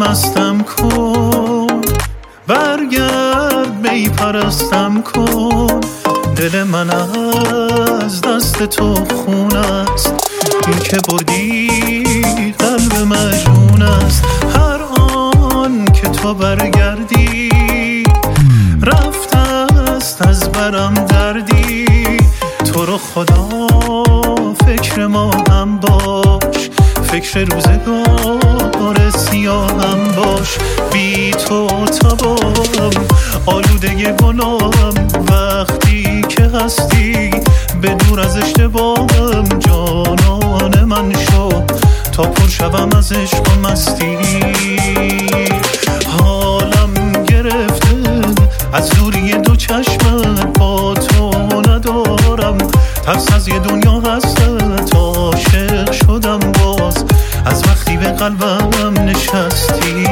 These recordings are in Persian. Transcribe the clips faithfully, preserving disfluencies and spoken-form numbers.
مستم کن، برگرد می پرستم کن. دل من از دست تو خون است، این که بردی قلب مجنون است. هر آن که تو برگردی رفت است از برم دردی. تو رو خدا فکر ما هم باش، فکر روزگار سیاهم باش. بی تو تبام آلوده گناهم، وقتی که هستی به دور از اشتباهم. جانان من شو تا پر شوم از عشق و مستی. حالم گرفته از دوری دو چشمت، با تو ندارم ترس از یه دنیا هستت. عاشق شدم باز از وقتی به قلبم نشستی.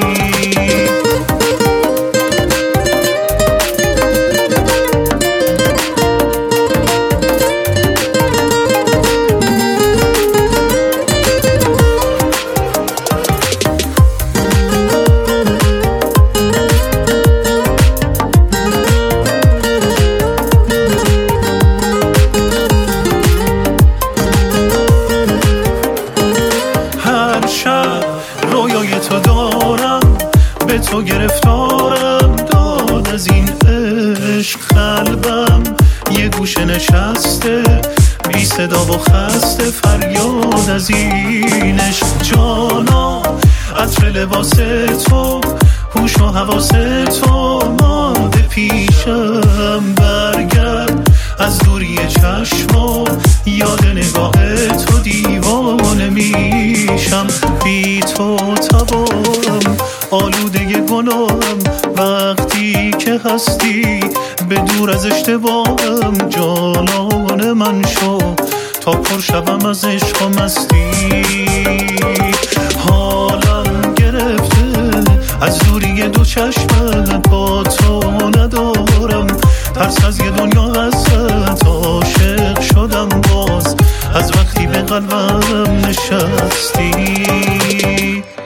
رویای تو دارم، به تو گرفتارم. داد از این عشق قلبم یه گوشه نشسته، بی صدا و خسته فریاد از این عشق. جانا عطر لباس تو، هوش و حواس تو ماده پیشم. برگرد از دوری چشم و یاد نگاه تو دیوانه میشم. بی تو تبام آلوده گناهم، وقتی که هستی به دور از اشتباهم. جانان من شو تا پر شوم از عشق و مستی. حالم گرفته از دوری دو چشمت، با تو ندارم ترس از یه دنیا هست. عاشق شدم باز از وقتی به قلبم نشستی.